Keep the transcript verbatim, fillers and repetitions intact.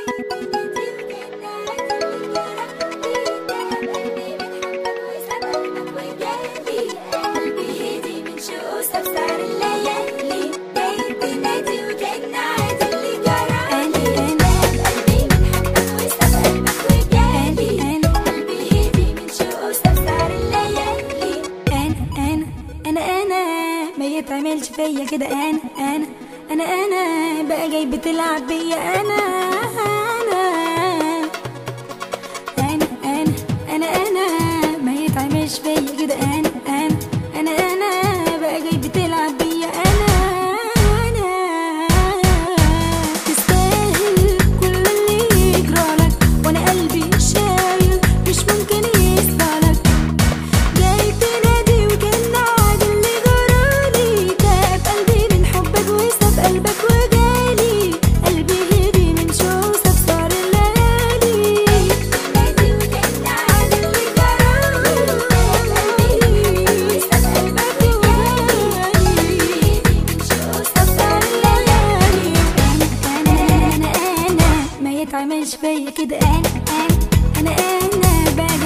ميتعملش فيا كده، انا انا انا انا بقى جاي بتلعب بيا، انا انا انا انا انا انا ميتعملش فيا كده، انا انا انا انا بقى جاي بتلعب بيا، انا انا تستاهل كل اللي يجرالك، وانا قلبي شايل مش ممكن يسمعلك، جاي تنادي وكان عاد اللي جرالي، تعب قلبي من حبك وساب قلبك وجالي، قلبي هدي من شوق ساب سهر الليالي، تنادي وكان عاد اللي جرالي، تعب قلبي من حبك وساب قلبك وجالي، هدي من شوق ساب سهر الليالي، انا انا انا ما يتعملش فيا كده، انا انا انا انا بقى